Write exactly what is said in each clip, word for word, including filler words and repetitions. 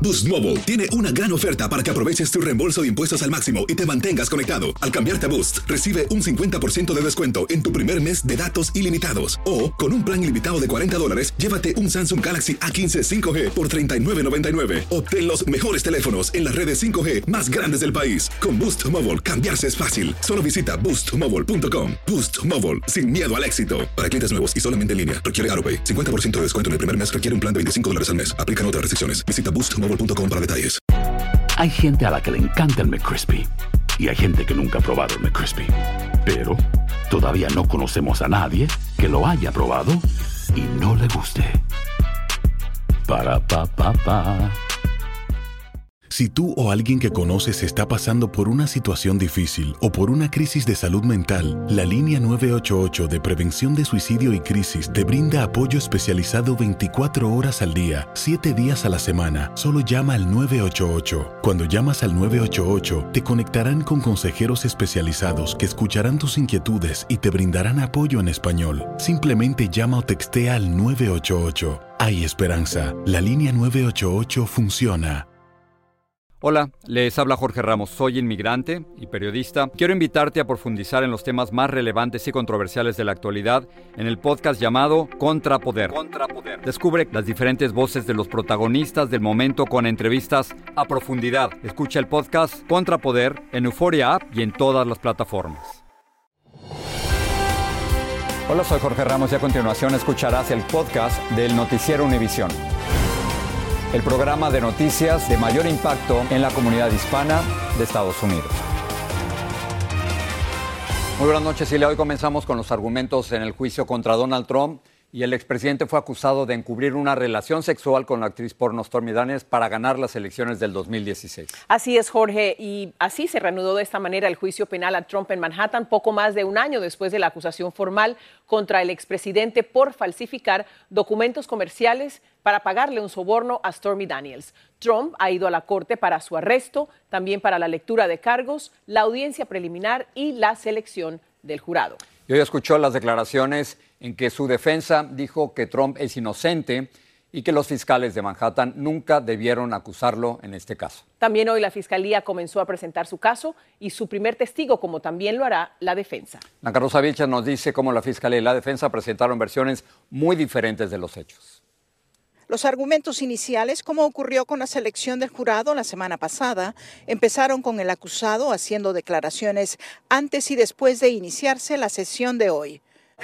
Boost Mobile tiene una gran oferta para que aproveches tu reembolso de impuestos al máximo y te mantengas conectado. Al cambiarte a Boost, recibe un cincuenta por ciento de descuento en tu primer mes de datos ilimitados. O, con un plan ilimitado de cuarenta dólares, llévate un Samsung Galaxy A quince cinco G por treinta y nueve noventa y nueve. Obtén los mejores teléfonos en las redes cinco G más grandes del país. Con Boost Mobile, cambiarse es fácil. Solo visita boost mobile punto com. Boost Mobile, sin miedo al éxito. Para clientes nuevos y solamente en línea, requiere AutoPay. cincuenta por ciento de descuento en el primer mes requiere un plan de veinticinco dólares al mes. Aplican otras restricciones. Visita boost mobile punto com para detalles. Hay gente a la que le encanta el McCrispy y hay gente que nunca ha probado el McCrispy. Pero todavía no conocemos a nadie que lo haya probado y no le guste. Para pa pa pa. Si tú o alguien que conoces está pasando por una situación difícil o por una crisis de salud mental, la línea nueve ocho ocho de Prevención de Suicidio y Crisis te brinda apoyo especializado veinticuatro horas al día, siete días a la semana. Solo llama al nueve ocho ocho. Cuando llamas al nueve ocho ocho, te conectarán con consejeros especializados que escucharán tus inquietudes y te brindarán apoyo en español. Simplemente llama o textea al nueve ocho ocho. Hay esperanza. La línea nueve ocho ocho funciona. Hola, les habla Jorge Ramos, soy inmigrante y periodista. Quiero invitarte a profundizar en los temas más relevantes y controversiales de la actualidad en el podcast llamado Contrapoder. Contrapoder. Descubre las diferentes voces de los protagonistas del momento con entrevistas a profundidad. Escucha el podcast Contrapoder en Euphoria App y en todas las plataformas. Hola, soy Jorge Ramos y a continuación escucharás el podcast del Noticiero Univisión, el programa de noticias de mayor impacto en la comunidad hispana de Estados Unidos. Muy buenas noches, Silvia. Hoy comenzamos con los argumentos en el juicio contra Donald Trump. Y el expresidente fue acusado de encubrir una relación sexual con la actriz porno Stormy Daniels para ganar las elecciones del dos mil dieciséis. Así es, Jorge, y así se reanudó de esta manera el juicio penal a Trump en Manhattan, poco más de un año después de la acusación formal contra el expresidente por falsificar documentos comerciales para pagarle un soborno a Stormy Daniels. Trump ha ido a la corte para su arresto, también para la lectura de cargos, la audiencia preliminar y la selección del jurado. Y hoy escuchó las declaraciones en que su defensa dijo que Trump es inocente y que los fiscales de Manhattan nunca debieron acusarlo en este caso. También hoy la Fiscalía comenzó a presentar su caso y su primer testigo, como también lo hará la defensa. Blanca Rosa Vilches nos dice cómo la Fiscalía y la defensa presentaron versiones muy diferentes de los hechos. Los argumentos iniciales, como ocurrió con la selección del jurado la semana pasada, empezaron con el acusado haciendo declaraciones antes y después de iniciarse la sesión de hoy,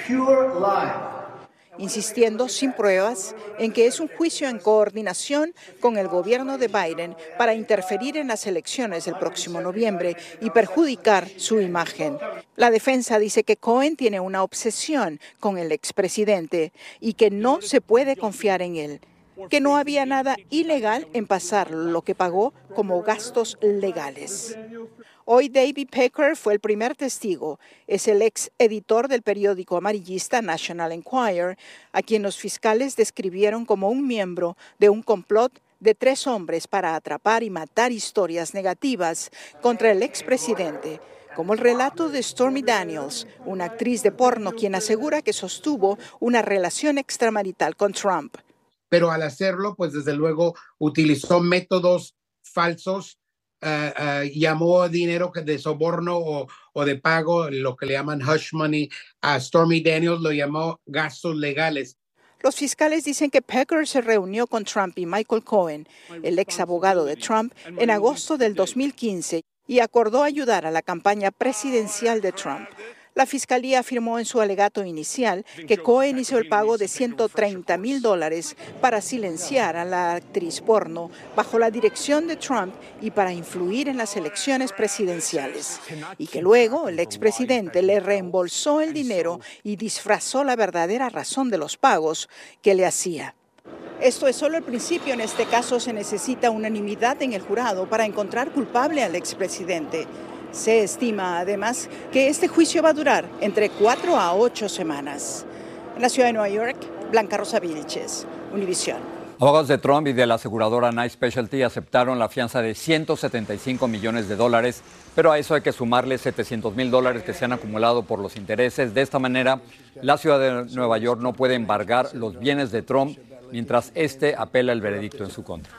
insistiendo sin pruebas en que es un juicio en coordinación con el gobierno de Biden para interferir en las elecciones del próximo noviembre y perjudicar su imagen. La defensa dice que Cohen tiene una obsesión con el expresidente y que no se puede confiar en él, que no había nada ilegal en pasar lo que pagó como gastos legales. Hoy David Pecker fue el primer testigo. Es el ex editor del periódico amarillista National Enquirer, a quien los fiscales describieron como un miembro de un complot de tres hombres para atrapar y matar historias negativas contra el expresidente, como el relato de Stormy Daniels, una actriz de porno quien asegura que sostuvo una relación extramarital con Trump. Pero al hacerlo, pues desde luego utilizó métodos falsos, uh, uh, llamó dinero de soborno o, o de pago, lo que le llaman hush money. A Stormy Daniels lo llamó gastos legales. Los fiscales dicen que Pecker se reunió con Trump y Michael Cohen, el ex abogado de Trump, en agosto del dos mil quince y acordó ayudar a la campaña presidencial de Trump. La Fiscalía afirmó en su alegato inicial que Cohen hizo el pago de ciento treinta mil dólares para silenciar a la actriz porno bajo la dirección de Trump y para influir en las elecciones presidenciales, y que luego el expresidente le reembolsó el dinero y disfrazó la verdadera razón de los pagos que le hacía. Esto es solo el principio. En este caso se necesita unanimidad en el jurado para encontrar culpable al expresidente. Se estima, además, que este juicio va a durar entre cuatro a ocho semanas. En la ciudad de Nueva York, Blanca Rosa Vilches, Univisión. Abogados de Trump y de la aseguradora Knight Specialty aceptaron la fianza de ciento setenta y cinco millones de dólares, pero a eso hay que sumarle setecientos mil dólares que se han acumulado por los intereses. De esta manera, la ciudad de Nueva York no puede embargar los bienes de Trump mientras éste apela el veredicto en su contra.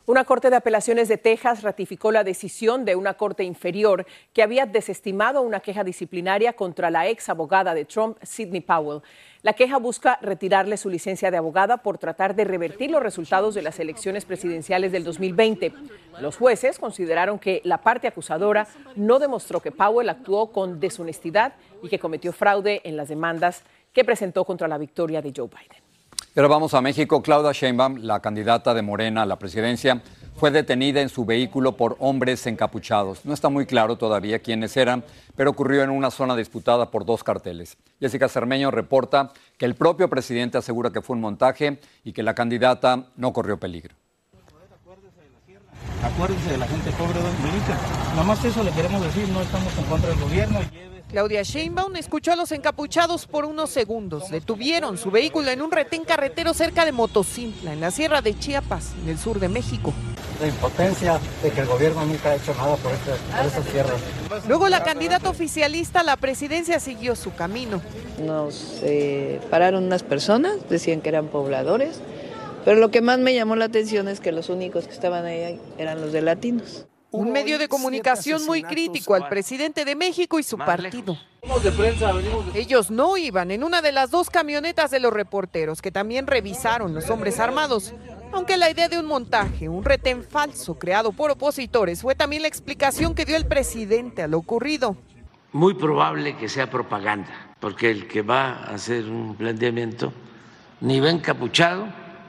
Una corte de apelaciones de Texas ratificó la decisión de una corte inferior que había desestimado una queja disciplinaria contra la ex abogada de Trump, Sidney Powell. La queja busca retirarle su licencia de abogada por tratar de revertir los resultados de las elecciones presidenciales del dos mil veinte. Los jueces consideraron que la parte acusadora no demostró que Powell actuó con deshonestidad y que cometió fraude en las demandas que presentó contra la victoria de Joe Biden. Ahora vamos a México. Claudia Sheinbaum, la candidata de Morena a la presidencia, fue detenida en su vehículo por hombres encapuchados. No está muy claro todavía quiénes eran, pero ocurrió en una zona disputada por dos carteles. Jessica Cermeño reporta que el propio presidente asegura que fue un montaje y que la candidata no corrió peligro. Acuérdese de la gente pobre de Dominica. Nada más eso le queremos decir, no estamos en contra del gobierno. Claudia Sheinbaum escuchó a los encapuchados por unos segundos. Detuvieron su vehículo en un retén carretero cerca de Motocintla, en la sierra de Chiapas, en el sur de México. La impotencia de que el gobierno nunca ha hecho nada por, este, por esas tierras. Luego la candidata oficialista a la presidencia siguió su camino. Nos eh, pararon unas personas, decían que eran pobladores, pero lo que más me llamó la atención es que los únicos que estaban ahí eran los de Latinos. Un medio de comunicación muy crítico al presidente de México y su partido. Ellos no iban en una de las dos camionetas de los reporteros, que también revisaron los hombres armados. Aunque la idea de un montaje, un retén falso creado por opositores, fue también la explicación que dio el presidente a lo ocurrido. Muy probable que sea propaganda, porque el que va a hacer un planteamiento ni va encapuchado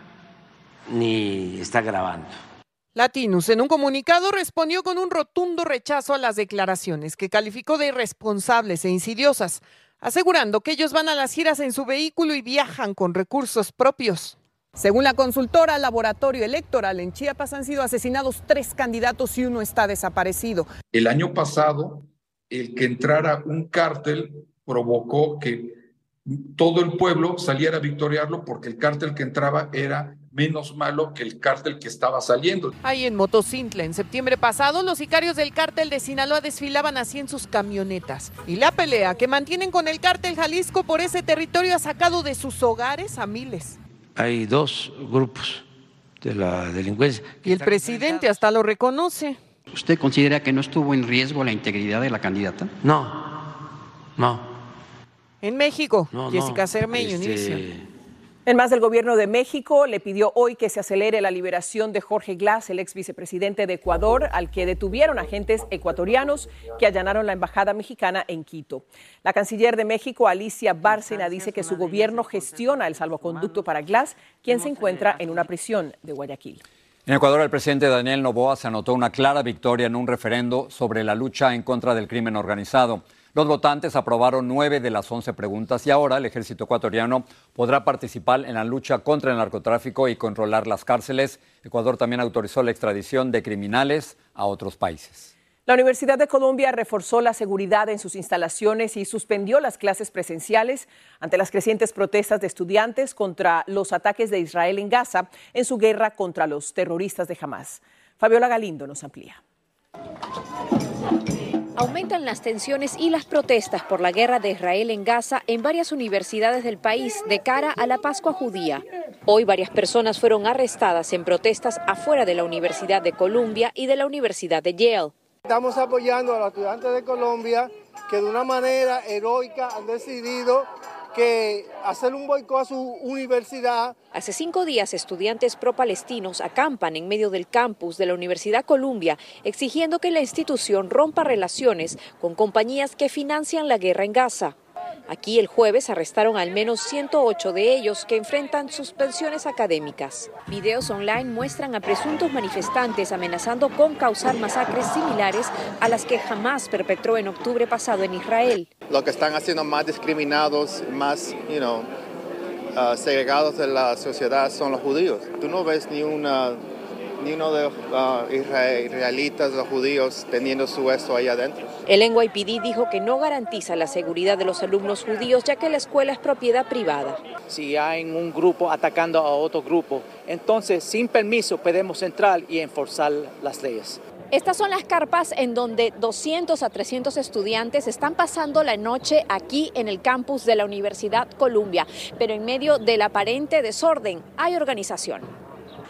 ni está grabando. Latinus, en un comunicado, respondió con un rotundo rechazo a las declaraciones que calificó de irresponsables e insidiosas, asegurando que ellos van a las giras en su vehículo y viajan con recursos propios. Según la consultora Laboratorio Electoral, en Chiapas han sido asesinados tres candidatos y uno está desaparecido. El año pasado, el que entrara un cártel provocó que todo el pueblo saliera a victoriarlo porque el cártel que entraba era menos malo que el cártel que estaba saliendo. Ahí en Motocintla, en septiembre pasado, los sicarios del cártel de Sinaloa desfilaban así en sus camionetas. Y la pelea que mantienen con el cártel Jalisco por ese territorio ha sacado de sus hogares a miles. Hay dos grupos de la delincuencia. Y el presidente hasta lo reconoce. ¿Usted considera que no estuvo en riesgo la integridad de la candidata? No, no. En México, no, Jessica no, Cermeño, este... Univision. En más, del gobierno de México le pidió hoy que se acelere la liberación de Jorge Glass, el ex vicepresidente de Ecuador, al que detuvieron agentes ecuatorianos que allanaron la embajada mexicana en Quito. La canciller de México, Alicia Bárcena, dice que su gobierno gestiona el salvoconducto para Glass, quien se encuentra en una prisión de Guayaquil. En Ecuador, el presidente Daniel Noboa se anotó una clara victoria en un referendo sobre la lucha en contra del crimen organizado. Los votantes aprobaron nueve de las once preguntas y ahora el ejército ecuatoriano podrá participar en la lucha contra el narcotráfico y controlar las cárceles. Ecuador también autorizó la extradición de criminales a otros países. La Universidad de Columbia reforzó la seguridad en sus instalaciones y suspendió las clases presenciales ante las crecientes protestas de estudiantes contra los ataques de Israel en Gaza en su guerra contra los terroristas de Hamás. Fabiola Galindo nos amplía. Aumentan las tensiones y las protestas por la guerra de Israel en Gaza en varias universidades del país de cara a la Pascua judía. Hoy varias personas fueron arrestadas en protestas afuera de la Universidad de Columbia y de la Universidad de Yale. Estamos apoyando a los estudiantes de Colombia que de una manera heroica han decidido que hacer un boicot a su universidad. Hace cinco días, estudiantes pro-palestinos acampan en medio del campus de la Universidad Columbia, exigiendo que la institución rompa relaciones con compañías que financian la guerra en Gaza. Aquí el jueves arrestaron al menos ciento ocho de ellos que enfrentan suspensiones académicas. Videos online muestran a presuntos manifestantes amenazando con causar masacres similares a las que Hamás perpetró en octubre pasado en Israel. Lo que están haciendo más discriminados, más, you know, uh, segregados de la sociedad son los judíos. Tú no ves ni una... ni uno de los uh, israelitas o judíos teniendo su eso ahí adentro. El N Y P D dijo que no garantiza la seguridad de los alumnos judíos, ya que la escuela es propiedad privada. Si hay un grupo atacando a otro grupo, entonces sin permiso podemos entrar y enforzar las leyes. Estas son las carpas en donde doscientos a trescientos estudiantes están pasando la noche aquí en el campus de la Universidad Columbia, pero en medio del aparente desorden hay organización.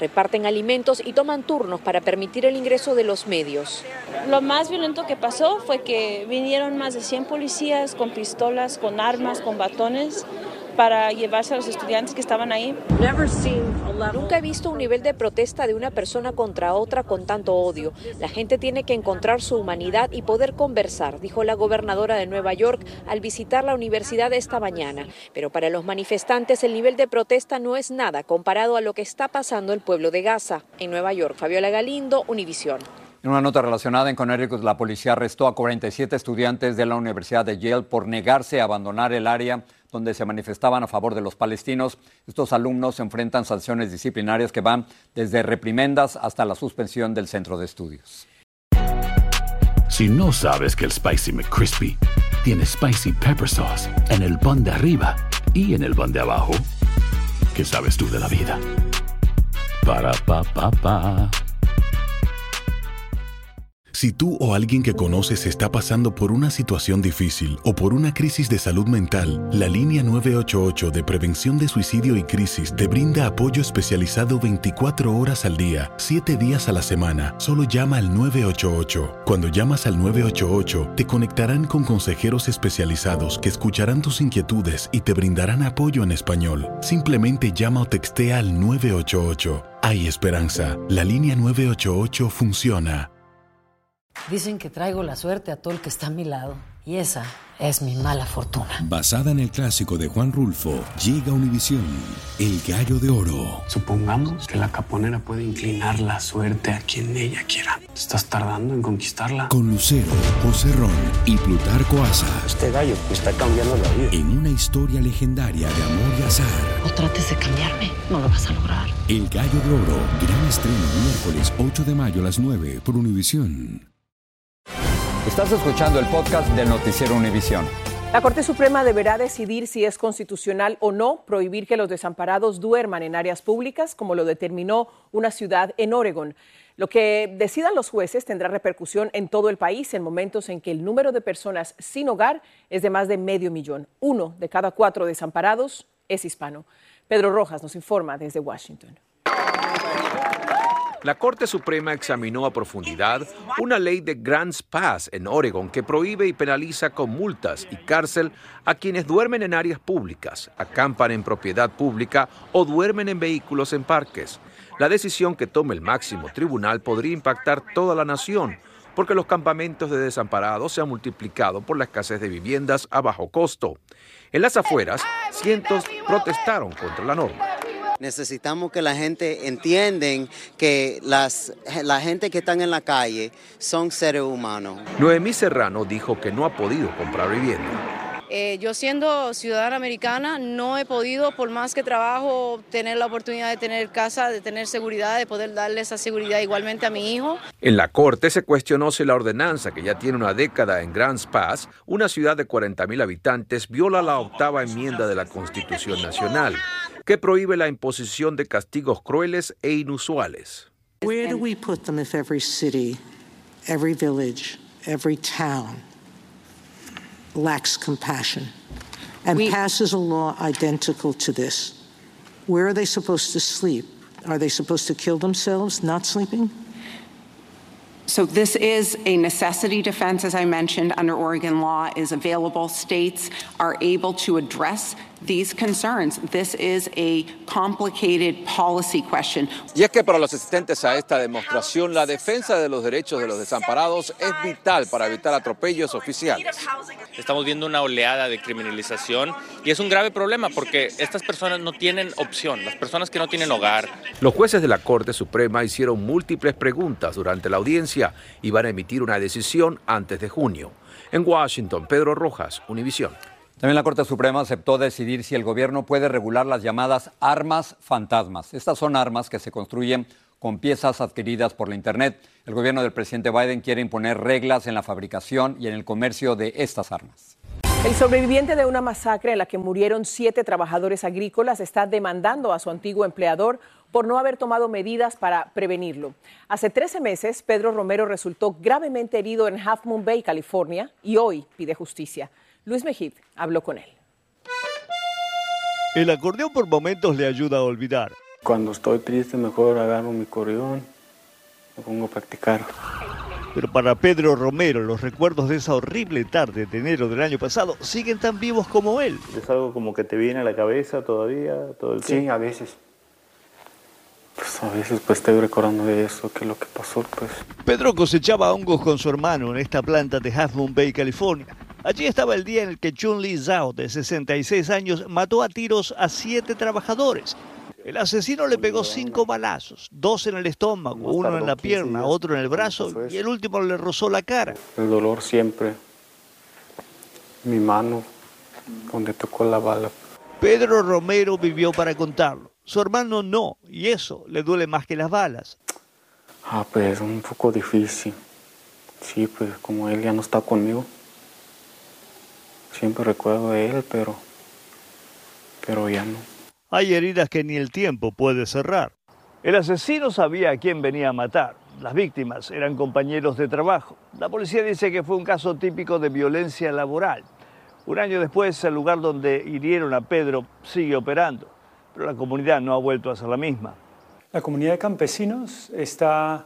reparten alimentos y toman turnos para permitir el ingreso de los medios. Lo más violento que pasó fue que vinieron más de cien policías con pistolas, con armas, con batones, para llevarse a los estudiantes que estaban ahí. Nunca he visto un nivel de protesta de una persona contra otra con tanto odio. La gente tiene que encontrar su humanidad y poder conversar, dijo la gobernadora de Nueva York al visitar la universidad esta mañana. Pero para los manifestantes el nivel de protesta no es nada comparado a lo que está pasando en el pueblo de Gaza. En Nueva York, Fabiola Galindo, Univisión. En una nota relacionada, en Connecticut, la policía arrestó a cuarenta y siete estudiantes de la Universidad de Yale por negarse a abandonar el área donde se manifestaban a favor de los palestinos. Estos alumnos enfrentan sanciones disciplinarias que van desde reprimendas hasta la suspensión del centro de estudios. Si no sabes que el Spicy McCrispy tiene Spicy Pepper Sauce en el pan de arriba y en el pan de abajo, ¿qué sabes tú de la vida? Para, pa, pa, pa. Si tú o alguien que conoces está pasando por una situación difícil o por una crisis de salud mental, la línea nueve ocho ocho de Prevención de Suicidio y Crisis te brinda apoyo especializado veinticuatro horas al día, siete días a la semana. Solo llama al nueve ocho ocho. Cuando llamas al nueve ocho ocho, te conectarán con consejeros especializados que escucharán tus inquietudes y te brindarán apoyo en español. Simplemente llama o textea al nueve ocho ocho. Hay esperanza. La línea nueve ocho ocho funciona. Dicen que traigo la suerte a todo el que está a mi lado. Y esa es mi mala fortuna. Basada en el clásico de Juan Rulfo, llega Univisión, El Gallo de Oro. Supongamos que la caponera puede inclinar la suerte a quien ella quiera. ¿Estás tardando en conquistarla? Con Lucero, José Ron y Plutarco Asa. Este gallo me está cambiando la vida. En una historia legendaria de amor y azar. No trates de cambiarme, no lo vas a lograr. El Gallo de Oro, gran estreno miércoles ocho de mayo a las nueve por Univisión. Estás escuchando el podcast del Noticiero Univisión. La Corte Suprema deberá decidir si es constitucional o no prohibir que los desamparados duerman en áreas públicas, como lo determinó una ciudad en Oregon. Lo que decidan los jueces tendrá repercusión en todo el país en momentos en que el número de personas sin hogar es de más de medio millón. Uno de cada cuatro desamparados es hispano. Pedro Rojas nos informa desde Washington. La Corte Suprema examinó a profundidad una ley de Grants Pass en Oregon que prohíbe y penaliza con multas y cárcel a quienes duermen en áreas públicas, acampan en propiedad pública o duermen en vehículos en parques. La decisión que tome el máximo tribunal podría impactar toda la nación, porque los campamentos de desamparados se han multiplicado por la escasez de viviendas a bajo costo. En las afueras, cientos protestaron contra la norma. Necesitamos que la gente entienda que las, la gente que están en la calle son seres humanos. Noemí Serrano dijo que no ha podido comprar vivienda. Eh, yo siendo ciudadana americana no he podido, por más que trabajo, tener la oportunidad de tener casa, de tener seguridad, de poder darle esa seguridad igualmente a mi hijo. En la Corte se cuestionó si la ordenanza, que ya tiene una década en Grants Pass, una ciudad de cuarenta mil habitantes, viola la octava enmienda de la Constitución Nacional, que prohíbe la imposición de castigos crueles e inusuales. Where do we put them if every city, every village, every town lacks compassion and we, passes a law identical to this? Where are they supposed to sleep? Are they supposed to kill themselves not sleeping? So this is a necessity defense, as I mentioned, under Oregon law is available. States are able to address these concerns. This is a complicated policy question. Y es que para los asistentes a esta demostración, la defensa de los derechos de los desamparados es vital para evitar atropellos oficiales. Estamos viendo una oleada de criminalización y es un grave problema porque estas personas no tienen opción, las personas que no tienen hogar. Los jueces de la Corte Suprema hicieron múltiples preguntas durante la audiencia y van a emitir una decisión antes de junio. En Washington, Pedro Rojas, Univisión. También la Corte Suprema aceptó decidir si el gobierno puede regular las llamadas armas fantasmas. Estas son armas que se construyen con piezas adquiridas por la Internet. El gobierno del presidente Biden quiere imponer reglas en la fabricación y en el comercio de estas armas. El sobreviviente de una masacre en la que murieron siete trabajadores agrícolas está demandando a su antiguo empleador por no haber tomado medidas para prevenirlo. Hace trece meses, Pedro Romero resultó gravemente herido en Half Moon Bay, California, y hoy pide justicia. Luis Mejid habló con él. El acordeón por momentos le ayuda a olvidar. Cuando estoy triste, mejor agarro mi acordeón, me pongo a practicar. Pero para Pedro Romero, los recuerdos de esa horrible tarde de enero del año pasado siguen tan vivos como él. ¿Es algo como que te viene a la cabeza todavía, todo el tiempo? Sí, a veces. Pues a veces pues estoy recordando de eso, que es lo que pasó, pues. Pedro cosechaba hongos con su hermano en esta planta de Half Moon Bay, California. Allí estaba el día en el que Chun Li Zhao, de sesenta y seis años, mató a tiros a siete trabajadores. El asesino le pegó cinco balazos, dos en el estómago, uno en la pierna, otro en el brazo y el último le rozó la cara. El dolor siempre, mi mano, donde tocó la bala. Pedro Romero vivió para contarlo. Su hermano no, y eso le duele más que las balas. Ah, pues es un poco difícil. Sí, pues como él ya no está conmigo. Siempre recuerdo de él, pero, pero ya no. Hay heridas que ni el tiempo puede cerrar. El asesino sabía a quién venía a matar. Las víctimas eran compañeros de trabajo. La policía dice que fue un caso típico de violencia laboral. Un año después, el lugar donde hirieron a Pedro sigue operando, pero la comunidad no ha vuelto a ser la misma. La comunidad de campesinos está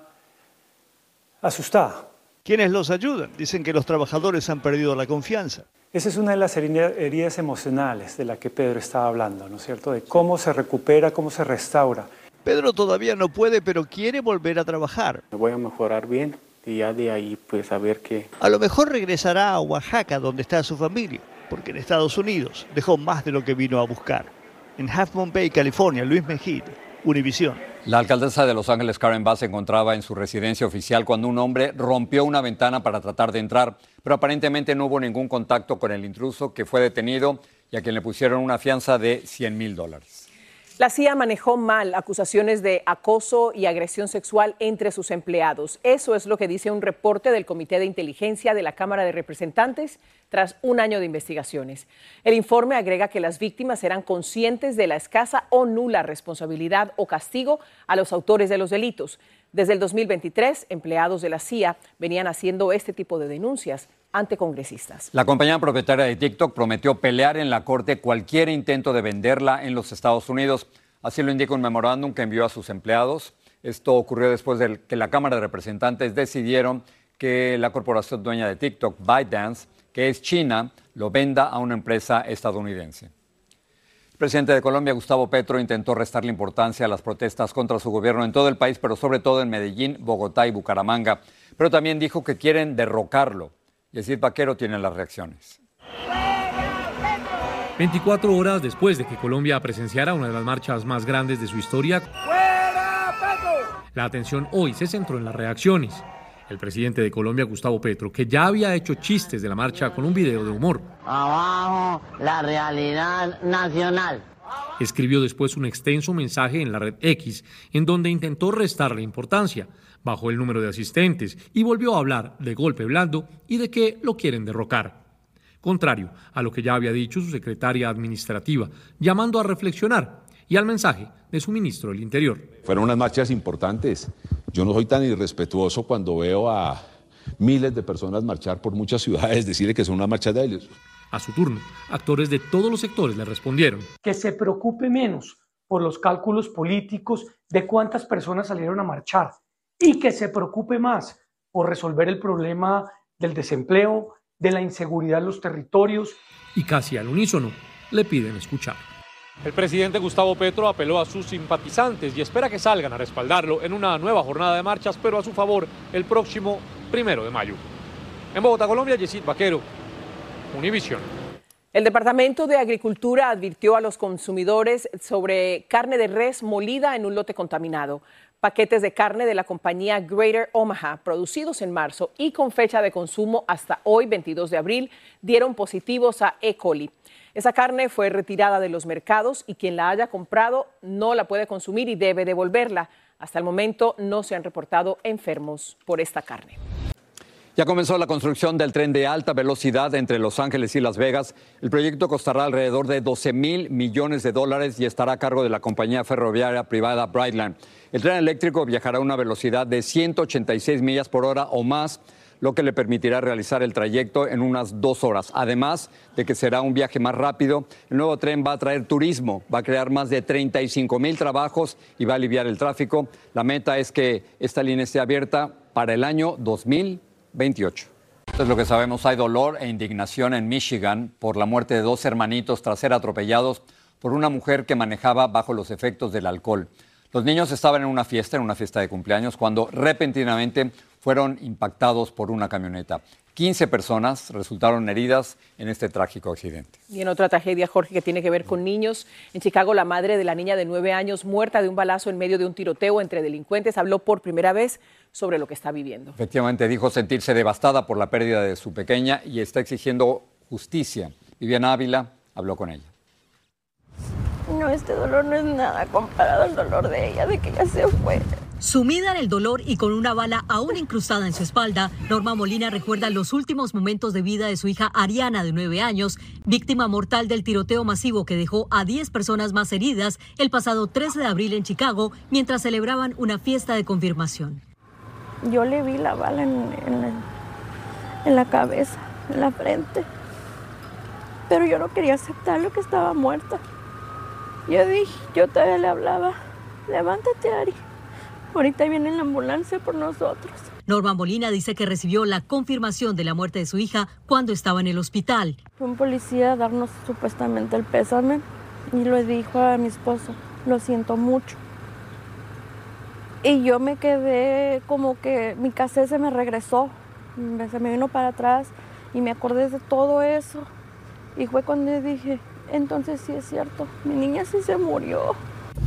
asustada. ¿Quiénes los ayudan? Dicen que los trabajadores han perdido la confianza. Esa es una de las heridas emocionales de la que Pedro estaba hablando, ¿no es cierto? De cómo se recupera, cómo se restaura. Pedro todavía no puede, pero quiere volver a trabajar. Me voy a mejorar bien y ya de ahí pues a ver qué. A lo mejor regresará a Oaxaca, donde está su familia, porque en Estados Unidos dejó más de lo que vino a buscar. En Half Moon Bay, California, Luis Mejía, Univisión. La alcaldesa de Los Ángeles, Karen Bass, se encontraba en su residencia oficial cuando un hombre rompió una ventana para tratar de entrar, pero aparentemente no hubo ningún contacto con el intruso, que fue detenido y a quien le pusieron una fianza de cien mil dólares. La C I A manejó mal acusaciones de acoso y agresión sexual entre sus empleados. Eso es lo que dice un reporte del Comité de Inteligencia de la Cámara de Representantes tras un año de investigaciones. El informe agrega que las víctimas eran conscientes de la escasa o nula responsabilidad o castigo a los autores de los delitos. Desde el dos mil veintitrés, empleados de la C I A venían haciendo este tipo de denuncias ante congresistas. La compañía propietaria de TikTok prometió pelear en la corte cualquier intento de venderla en los Estados Unidos. Así lo indica un memorándum que envió a sus empleados. Esto ocurrió después de que la Cámara de Representantes decidieron que la corporación dueña de TikTok, ByteDance, que es China, lo venda a una empresa estadounidense. El presidente de Colombia, Gustavo Petro, intentó restarle importancia a las protestas contra su gobierno en todo el país, pero sobre todo en Medellín, Bogotá y Bucaramanga. Pero también dijo que quieren derrocarlo. Yesid Vaquero tiene las reacciones. veinticuatro horas después de que Colombia presenciara una de las marchas más grandes de su historia, la atención hoy se centró en las reacciones. El presidente de Colombia, Gustavo Petro, que ya había hecho chistes de la marcha con un video de humor. Abajo la realidad nacional. Escribió después un extenso mensaje en la red X, en donde intentó restarle importancia, bajó el número de asistentes y volvió a hablar de golpe blando y de que lo quieren derrocar. Contrario a lo que ya había dicho su secretaria administrativa, llamando a reflexionar, y al mensaje de su ministro del Interior. Fueron unas marchas importantes. Yo no soy tan irrespetuoso cuando veo a miles de personas marchar por muchas ciudades, decirle que son unas marchas de ellos. A su turno, actores de todos los sectores le respondieron. Que se preocupe menos por los cálculos políticos de cuántas personas salieron a marchar y que se preocupe más por resolver el problema del desempleo, de la inseguridad en los territorios. Y casi al unísono le piden escuchar. El presidente Gustavo Petro apeló a sus simpatizantes y espera que salgan a respaldarlo en una nueva jornada de marchas, pero a su favor el próximo primero de mayo. En Bogotá, Colombia, Yesid Vaquero, Univisión. El Departamento de Agricultura advirtió a los consumidores sobre carne de res molida en un lote contaminado. Paquetes de carne de la compañía Greater Omaha, producidos en marzo y con fecha de consumo hasta hoy, veintidós de abril, dieron positivos a E. coli. Esa carne fue retirada de los mercados y quien la haya comprado no la puede consumir y debe devolverla. Hasta el momento no se han reportado enfermos por esta carne. Ya comenzó la construcción del tren de alta velocidad entre Los Ángeles y Las Vegas. El proyecto costará alrededor de doce mil millones de dólares y estará a cargo de la compañía ferroviaria privada Brightline. El tren eléctrico viajará a una velocidad de ciento ochenta y seis millas por hora o más, lo que le permitirá realizar el trayecto en unas dos horas. Además de que será un viaje más rápido, el nuevo tren va a traer turismo, va a crear más de treinta y cinco mil trabajos y va a aliviar el tráfico. La meta es que esta línea esté abierta para el año dos mil veintiocho. Esto es lo que sabemos. Hay dolor e indignación en Michigan por la muerte de dos hermanitos tras ser atropellados por una mujer que manejaba bajo los efectos del alcohol. Los niños estaban en una fiesta, en una fiesta de cumpleaños, cuando repentinamente fueron impactados por una camioneta. quince personas resultaron heridas en este trágico accidente. Y en otra tragedia, Jorge, que tiene que ver con niños, en Chicago la madre de la niña de nueve años muerta de un balazo en medio de un tiroteo entre delincuentes habló por primera vez sobre lo que está viviendo. Efectivamente, dijo sentirse devastada por la pérdida de su pequeña y está exigiendo justicia. Viviana Ávila habló con ella. No, este dolor no es nada comparado al dolor de ella, de que ella se fue. Sumida en el dolor y con una bala aún incrustada en su espalda, Norma Molina recuerda los últimos momentos de vida de su hija Ariana, de nueve años, víctima mortal del tiroteo masivo que dejó a diez personas más heridas el pasado trece de abril en Chicago, mientras celebraban una fiesta de confirmación. Yo le vi la bala en, en, en la cabeza, en la frente, pero yo no quería aceptar lo que estaba muerta. Yo dije, yo todavía le hablaba, levántate, Ari. Ahorita viene la ambulancia por nosotros. Norma Molina dice que recibió la confirmación de la muerte de su hija cuando estaba en el hospital. Fue un policía a darnos supuestamente el pésame y le dijo a mi esposo, lo siento mucho. Y yo me quedé como que mi cassette se me regresó, se me vino para atrás y me acordé de todo eso. Y fue cuando dije, entonces sí es cierto, mi niña sí se murió.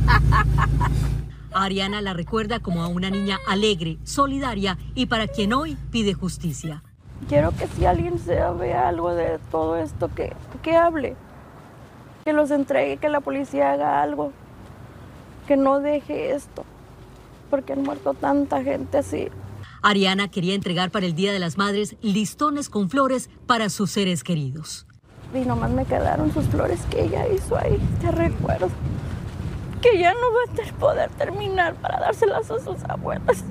Ariana la recuerda como a una niña alegre, solidaria y para quien hoy pide justicia. Quiero que si alguien se vea algo de todo esto, que, que hable, que los entregue, que la policía haga algo, que no deje esto, porque han muerto tanta gente así. Ariana quería entregar para el Día de las Madres listones con flores para sus seres queridos. Y nomás me quedaron sus flores que ella hizo ahí, te recuerdo. Que ya no va a poder terminar para dárselas a sus abuelas.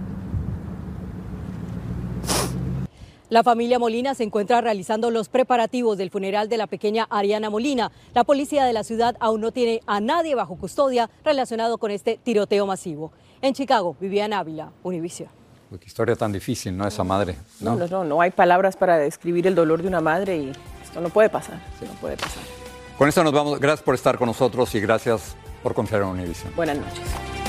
La familia Molina se encuentra realizando los preparativos del funeral de la pequeña Ariana Molina. La policía de la ciudad aún no tiene a nadie bajo custodia relacionado con este tiroteo masivo. En Chicago, Viviana Ávila, Univisión. Qué historia tan difícil, ¿no? Esa madre. No, no, no, no hay palabras para describir el dolor de una madre y esto no puede pasar, sí, no puede pasar. Con esto nos vamos. Gracias por estar con nosotros y gracias por confiar en Univisión. Buenas noches.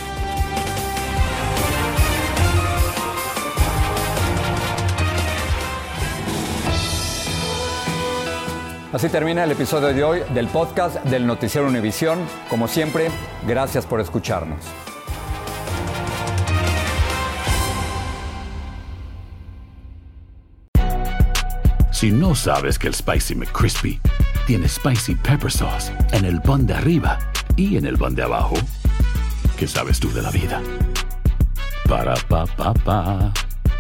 Así termina el episodio de hoy del podcast del Noticiero Univisión. Como siempre, gracias por escucharnos. Si no sabes que el Spicy McCrispy tiene Spicy Pepper Sauce en el pan de arriba y en el pan de abajo, ¿qué sabes tú de la vida? Para, pa, pa, pa.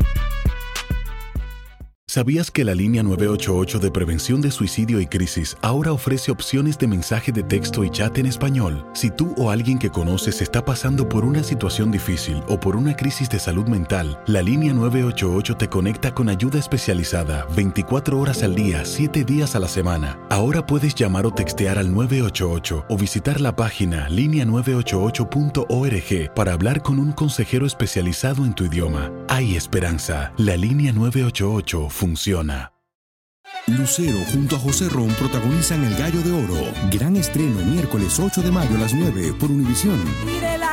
¿Sabías que la línea nueve ocho ocho de prevención de suicidio y crisis ahora ofrece opciones de mensaje de texto y chat en español? Si tú o alguien que conoces está pasando por una situación difícil o por una crisis de salud mental, la línea nueve ocho ocho te conecta con ayuda especializada veinticuatro horas al día, siete días a la semana. Ahora puedes llamar o textear al nueve ocho ocho o visitar la página línea nueve ocho ocho punto org para hablar con un consejero especializado en tu idioma. Hay esperanza. La línea nueve ocho ocho funciona. Lucero junto a José Ron protagonizan El Gallo de Oro. Gran estreno miércoles ocho de mayo a las nueve por Univisión. Y de la